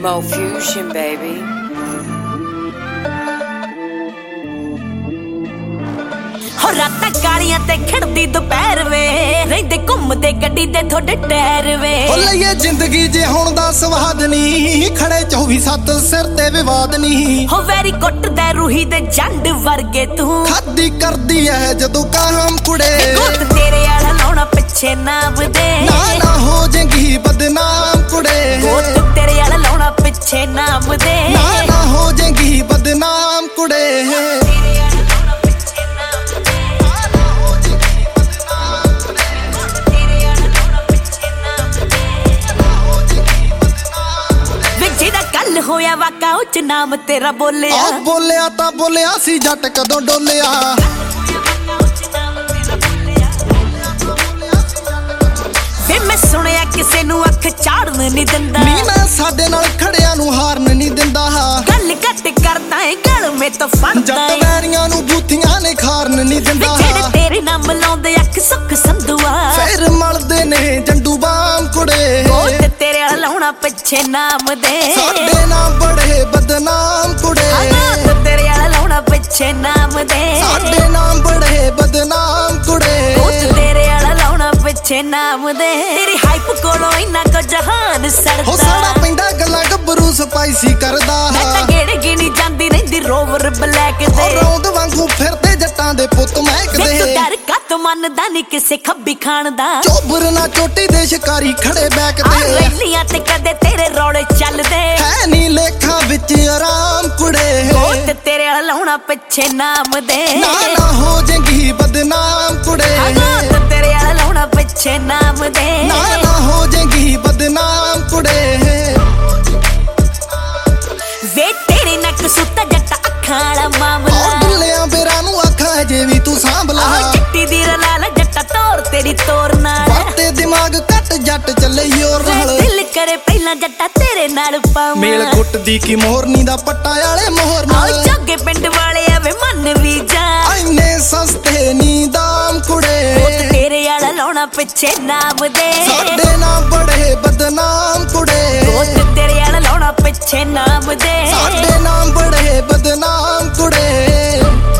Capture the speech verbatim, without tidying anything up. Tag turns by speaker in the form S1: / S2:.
S1: Mo Fusion, baby.
S2: ਹੋ ਰਾਤਾਂ ਕਾਲੀਆਂ ਤੇ ਖੜਦੀ ਦੁਪਹਿਰ ਵੇ ਰਹਿੰਦੇ ਘੁੰਮਦੇ ਗੱਡੀ ਦੇ ਥੋੜੇ ਟਾਇਰ ਵੇ
S3: ਹੋ ਲਈਏ ਜ਼ਿੰਦਗੀ ਜੇ ਹੁਣ ਦਾ ਸਵਾਦ ਨਹੀਂ ਖੜੇ ਚੌਵੀ ਸੱਤ ਸਿਰ ਤੇ ਵਿਵਾਦ ਨਹੀਂ
S2: ਹੋ ਵੈਰੀ ਕੁੱਟਦਾ ਰੂਹੀ ਦੇ ਜੰਡ ਵਰਗੇ ਤੂੰ
S3: ਖਾਦੀ ਕਰਦੀ ਐ ਜਦੋਂ ਕਾਹਮ ਕੁੜੇ
S2: ਗੁੱਤ ਤੇਰੇ ਵਾਲਾ ਲਾਉਣਾ ਪਿੱਛੇ ਨਾਮ ਦੇ
S3: ਨਾ ਨਾ ਹੋ ਜਾਏਗੀ ਬਦਨਾਮ ਕੁੜੇ
S2: ਗੁੱਤ ਤੇਰੇ ਵਾਲਾ ਲਾਉਣਾ ਪਿੱਛੇ ਨਾਮ ਦੇ
S3: ਨਾ ਨਾ ਹੋ ਜਾਏਗੀ ਬਦਨਾਮ ਕੁੜੇ ਹੋਇਆ ਵਾਕਾ ਉੱਚ ਨਾਮ ਤੇਰਾ ਬੋਲਿਆ ਆ ਬੋਲਿਆ ਤਾਂ ਬੋਲਿਆ ਸੀ ਜੱਟ ਕਦੋਂ ਡੋਲਿਆ
S2: ਵੇ ਮੈਂ ਸੁਣਿਆ ਕਿਸੇ ਨੂੰ ਅੱਖ ਚਾੜਨ ਨਹੀਂ ਦਿੰਦਾ
S3: ਨੀ ਮੈਂ ਸਾਡੇ ਨਾਲ ਖੜਿਆਂ ਨੂੰ ਹਾਰਨ ਨਹੀਂ ਦਿੰਦਾ
S2: ਗੱਲ ਘੱਟ ਕਰਦਾ ਏ ਗਲ ਮੇ ਤੋਂ ਫੜਦਾ
S3: ਜੱਟ ਵੈਰੀਆਂ ਨੂੰ ਬੂਥੀਆਂ ਨੇ ਖਾਰਨ ਨਹੀਂ ਦਿੰਦਾ
S2: ਜਿਹੜੇ ਤੇਰੇ ਨਾਮ ਲਾਉਂਦੇ ਅੱਖ ਸੁੱਖ ਸੰਧੂਆ
S3: ਫੇਰ ਮਲਦੇ ਨੇ ਜੰਡੂ ਬਾਮ ਕੁੜੇ
S2: ਉਹ ਤੇ ਤੇਰੇ ਵਾਲਾ ਲਾਉਣਾ ਪਿੱਛੇ ਨਾਮ ਦੇ
S3: ਸਾਡੇ ਨਾਮ ਬੜੇ ਬਦਨਾਮ ਕੁੜੇ
S2: ਹਾਂ ਤੇਰੇ ਵਾਲਾ ਲਾਉਣਾ ਪਿੱਛੇ ਨਾਮ ਦੇ
S3: ਸਾਡੇ ਨਾਮ ਬੜੇ ਬਦਨਾਮ ਕੁੜੇ
S2: ਉਹ ਤੇਰੇ ਵਾਲਾ ਲਾਉਣਾ ਪਿੱਛੇ ਨਾਮ ਦੇ ਤੇਰੀ ਹਾਈਪ ਕੋਲੋਂ ਇੰਨਾ ਕੁ ਜਹਾਨ ਸੜਦਾ
S3: ਹੋ ਸਾੜਾ ਪੈਂਦਾ ਗੱਲਾਂ ਗੱਭਰੂ ਸਪਾਈਸੀ ਕਰਦਾ
S2: ਮੈਂ ਤਾਂ ਗੇੜੇ ਗਿਣੀ ਜਾਂਦੀ ਰਹਿੰਦੀ ਰੋਵਰ ਬਲੈਕ ਦੇ
S3: ਰੌਂਦ ਵਾਂਗੂ ਫਿਰਦੇ ਜੱਟਾਂ ਦੇ ਪੁੱਤ ਮਹਿਕਦੇ
S2: ਤੂੰ ਡਰ ਕੱਤ ਮੰਨਦਾ ਨਹੀਂ ਕਿਸੇ ਖੱਬੀ ਖਾਣ ਦਾ
S3: ਚੋਬਰ ਨਾ ਚੋਟੀ ਦੇ ਸ਼ਿਕਾਰੀ ਖੜੇ ਬੈਕਦੇ
S2: ਰੈਲੀਆਂ ਤੇ ਕਦੇ ਤੇਰੇ ਰੌਲੇ ਚੱਲਦੇ
S3: ਹੈ ਨੀ ਲੇਖਾਂ ਵਿੱਚ ਆਰਾਮ ਕੁੜੇ
S2: ਕੋਟ ਤੇਰੇ ਵਾਲਾ ਲਾਉਣਾ ਪਿੱਛੇ ਨਾਮ ਦੇ
S3: ਨਾ ਨਾ ਹੋ ਜਾਏਗੀ ਬਦਨਾਮ ਕੁੜੇ
S2: ਕੋਟ ਤੇਰੇ ਵਾਲਾ ਲਾਉਣਾ ਪਿੱਛੇ ਨਾਮ ਦੇ
S3: ਨਾ ਨਾ ਹੋ ਜਾਏਗੀ ਬਦਨਾਮ ਕੁੜੇ
S2: ਵੇ ਤੇਰੇ ਨੱਕ ਸੁੱਤਾ ਜੱਟ ਅੱਖਾਂ ਵਾਲਾ ਮਾਮਲਾ
S3: ਆ ਡੁੱਲਿਆਂ ਬੇਰਾਂ ਨੂੰ ਅੱਖਾਂ ਜੇ ਵੀ ਤੂੰ ਸਾਂਭ ਲਾ
S2: ਆਹ ਚਿੱਟੀ ਦੀ ਰਲਾਲ ਜੱਟਾ ਤੋਰ ਤੇਰੀ ਤੋਰ ਨਾਲ
S3: ਬਾਤੇ ਦਿਮਾਗ ਕੱਟ ਜੱਟ ਚੱਲੇ ਯੋਰ ਨਾਲ
S2: ਦਿਲ ਕਰੇ ਪਹਿਲਾਂ ਜੱਟਾ ਤੇਰੇ ਨਾਲ ਪਾਵਾਂ
S3: ਮੇਲ ਗੁੱਟਦੀ ਕੀ ਮੋਹਰਨੀ ਦਾ ਪੱਟਾ ਵਾਲੇ ਮੋਹਰ
S2: ਆਹ
S3: ਨਾਲ
S2: ਜੱਗੇ ਪਿੰਡ ਵਾਲੇ ਆਵੇ ਮਨ ਵੀ ਜਾ
S3: ਐਨੇ ਸਸਤੇ ਨੀ ਦਾਮ ਕੁੜੇ
S2: ਪੁੱਤ ਤੇਰੇ ਵਾਲਾ ਲਾਉਣਾ ਪਿੱਛੇ ਨਾਮ ਦੇ
S3: ਸਾਡੇ ਨਾਮ ਬੜੇ ਬਦਨਾਮ ਕੁੜੇ
S2: ਪੁੱਤ ਤੇਰੇ ਵਾਲਾ ਲਾਉਣਾ ਪਿੱਛੇ ਨਾਮ ਦੇ
S3: ਸਾਡੇ ਨਾਮ ਬੜੇ ਬਦਨਾਮ ਕੁੜੇ